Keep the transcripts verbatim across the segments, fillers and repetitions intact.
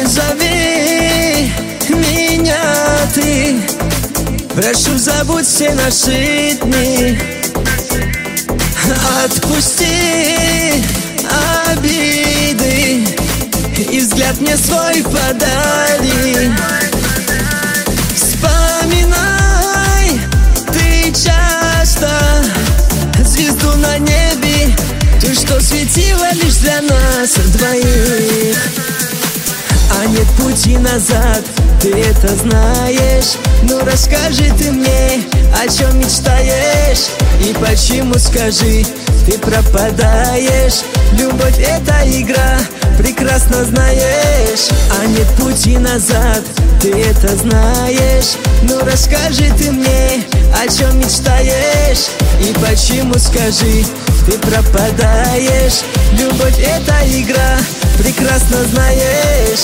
позови меня ты. Прошу, забудь все наши дни. Отпусти обиды и взгляд мне свой подари. Вспоминай ты часто звезду на небе, ту, что светила лишь для нас двоих. А нет пути назад, ты это знаешь. Ну расскажи ты мне, о чем мечтаешь и почему, скажи, ты пропадаешь. Любовь — это игра, прекрасно знаешь. А нет пути назад, ты это знаешь. Ну расскажи ты мне, о чем мечтаешь и почему, скажи, ты пропадаешь. Любовь — это игра, прекрасно знаешь.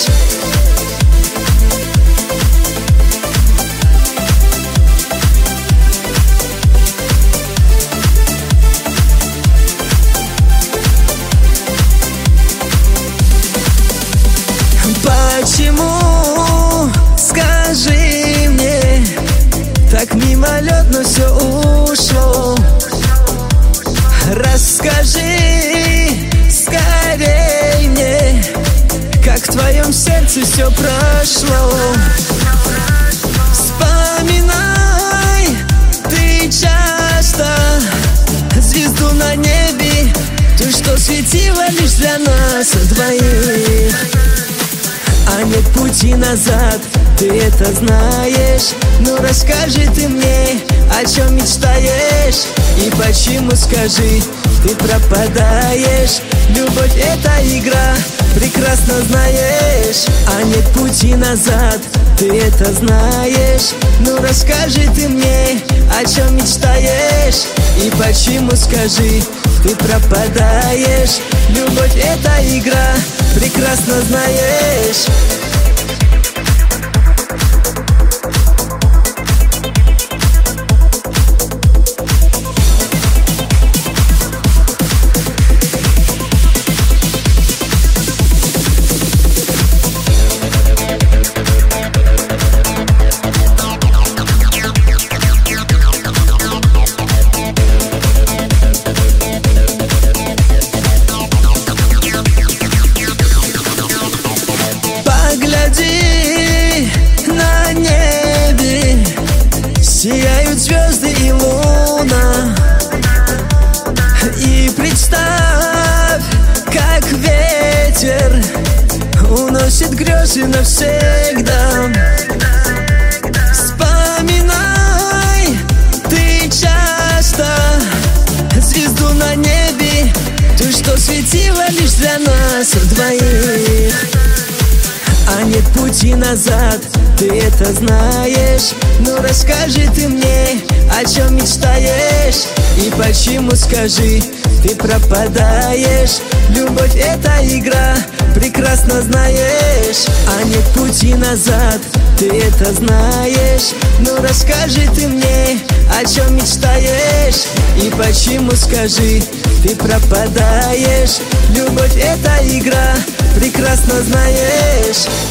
Почему, скажи мне, так мимолетно все ушло? Расскажи скорей мне, как в твоем сердце все прошло. Вспоминай ты часто звезду на небе, ту, что светила лишь для нас двоих. А нет пути назад, ты это знаешь. Ну расскажи ты мне, о чем мечтаешь и почему, скажи, ты пропадаешь. Любовь — это игра, прекрасно знаешь. А нет пути назад, ты это знаешь. Ну расскажи ты мне, о чем мечтаешь и почему, скажи, ты пропадаешь. Любовь — это игра, прекрасно знаешь. Погляди на небе, сияют звезды и луна. И представь, как ветер уносит грезы навсегда. Вспоминай ты часто звезду на небе, ту, что светила лишь для нас двоих. А нет пути назад, ты это знаешь. Ну расскажи ты мне, о чем мечтаешь и почему, скажи, ты пропадаешь. Любовь — это игра, прекрасно знаешь. А нет пути назад, ты это знаешь. Ну расскажи ты мне, о чем мечтаешь и почему, скажи, ты пропадаешь. Любовь — это игра, прекрасно знаешь.